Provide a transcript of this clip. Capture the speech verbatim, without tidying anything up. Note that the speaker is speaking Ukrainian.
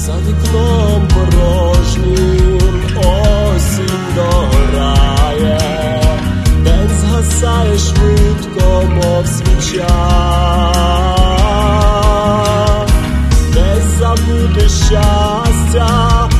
За вікном порожнім осінь догорає, день згасає швидко, мов свіча. Десь забуде щастя